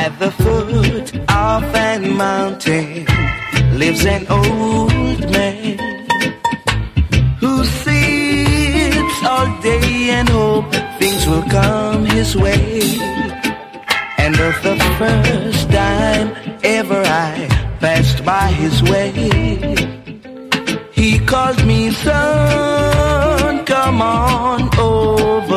At the foot of an mountain lives an old man who sits all day and hopes things will come his way. And of the first time ever I passed by his way, he called me, son, come on over